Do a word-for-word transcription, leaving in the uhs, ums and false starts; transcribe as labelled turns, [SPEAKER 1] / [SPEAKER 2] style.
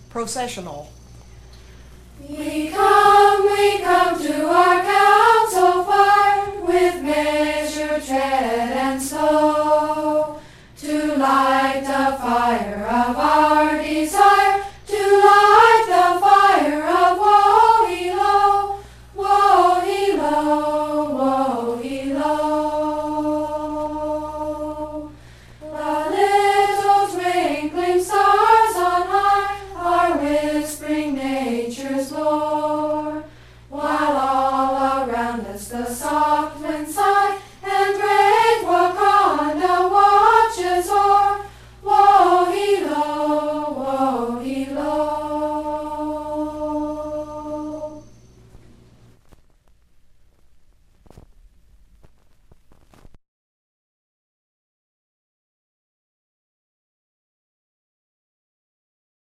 [SPEAKER 1] processional.
[SPEAKER 2] We come, we come to our council fire with measured tread and slow, to light the fire of our